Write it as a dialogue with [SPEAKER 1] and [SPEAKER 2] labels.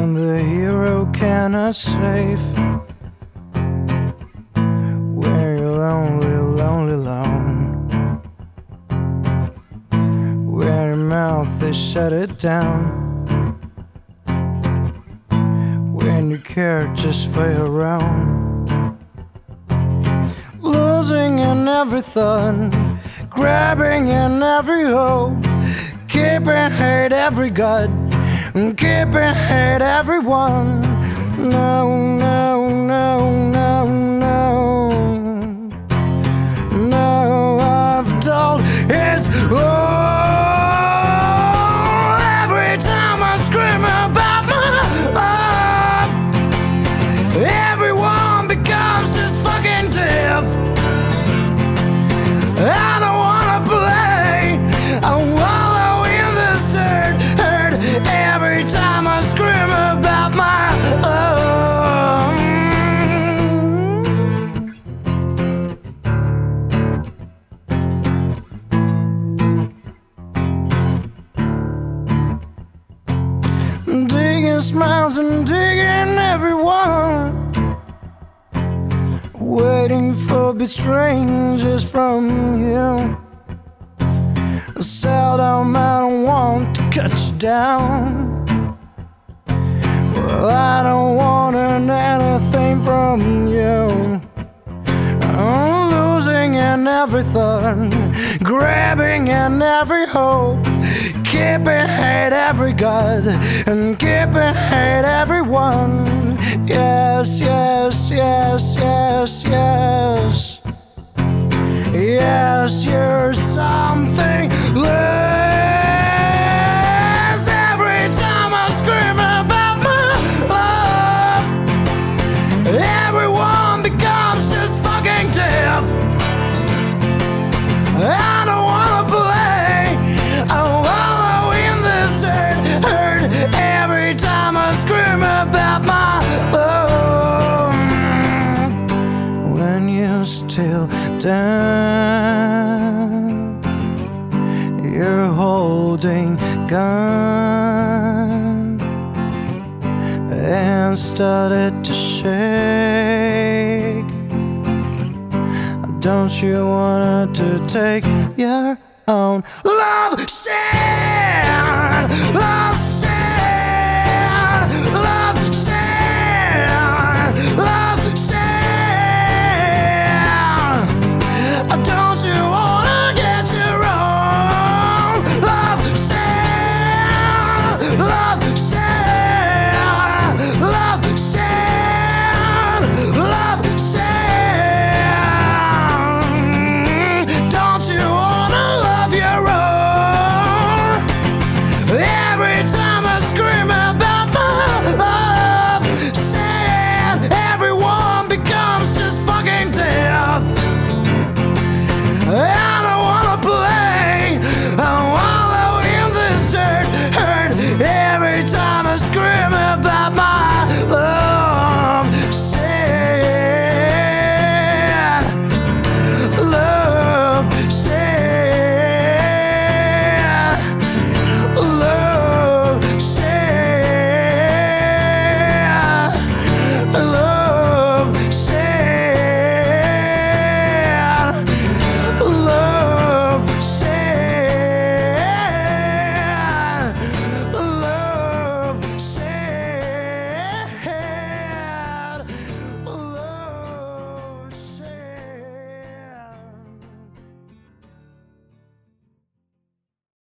[SPEAKER 1] the hero cannot save. When you're lonely, lonely, alone. When your mouth is shut it down. When you care just for your own. Losing in every thought, grabbing in every hope, keeping hate every gut, keeping hate everyone. No, no, no, no, no. No, I've told it's every time I scream about my love, everyone becomes just fucking deaf. I don't wanna play, I wallow in this dirt, hurt every time I scream about my love. Digging smiles and digging everyone, waiting for betraying just from you. Seldom I don't want to cut you down. Well, I don't want anything from you. I'm losing in every thought, grabbing in every hope, keeping hate every gut, and keeping hate everyone. Yes, yes, yes, yes, yes. Yes, you're something less. Every time I scream about my love, everyone becomes just fucking deaf. I don't wanna play, I wallow in this dirt, hurt every time I scream about my love. When you still down, you're holding gun and started to shake. Don't you want to take your own love? Share love.